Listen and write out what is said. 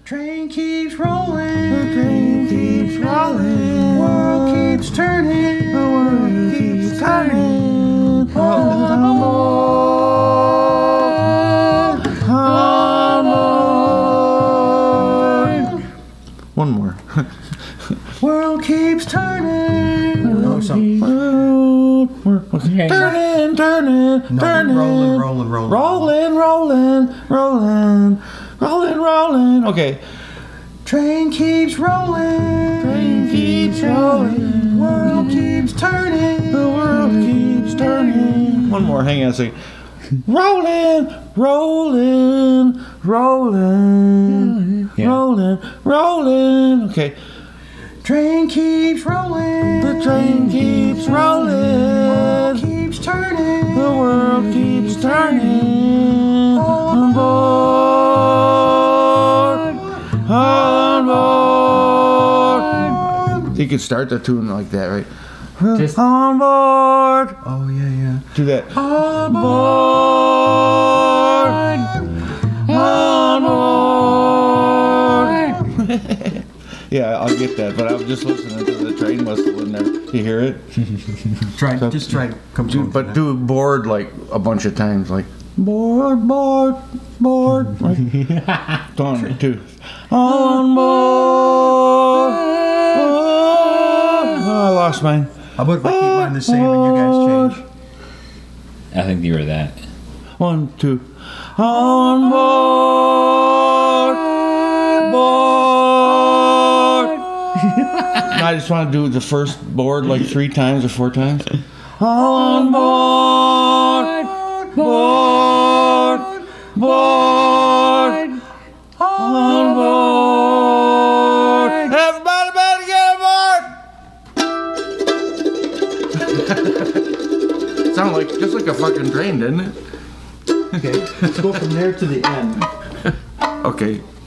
Train keeps rolling. The train keeps rolling. World keeps turning. The world keeps turning. On board. One more. World keeps turning. Okay. Turning. Rolling. Okay. Train keeps rolling. Train keeps rolling. World keeps turning. The world keeps turning. One more. Hang on a second. Rolling. Okay. Train keeps rolling. The train keeps rolling. World keeps turning. The world keeps turning. On board. You could start the tune like that, right? Just- on board. Oh yeah. Do that. On board. Yeah, I'll get that, but I'm just listening to the train whistle in there. You hear it? Just try. But do board like a bunch of times, like board. Like, 1, 2. On board. Oh, I lost mine. How about if I keep mine the same and you guys change? I think you were that. 1, 2. On board. I just want to do the first board like 3 times or 4 times. On board. On board. Everybody better get aboard. Sound like just like a fucking train, didn't it? Okay, let's go from there to the end. Okay.